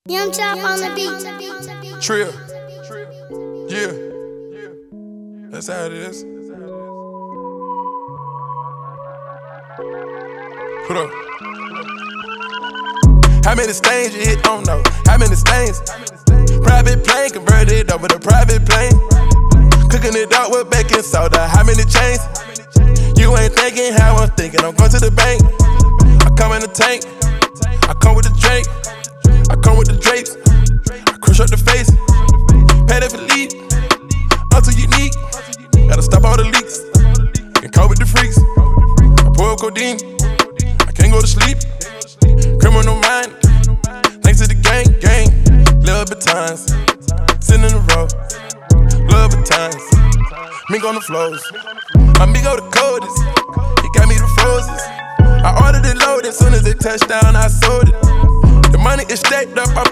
Young Chop on the beat. Trill. Yeah. That's how it is. Put up. How many stains you hit? Don't know. How many stains? Private plane converted over to private plane. Cooking it up with baking soda. How many chains? You ain't thinking how I'm thinking. I'm going to the bank. I come in the tank. I come with the drink. I come with the drapes. I crush up the face. Patty for lead. I'm too unique. Gotta stop all the leaks. And cope with the freaks. I pour codeine. I can't go to sleep. Criminal mind. Thanks to the gang. Lil' batons. Sitting in the row. Lil' batons. Mink on the floors. My Migo the coldest. He got me the frozen. I ordered it loaded. Soon as it touched down, I sold it. The money is stacked up. I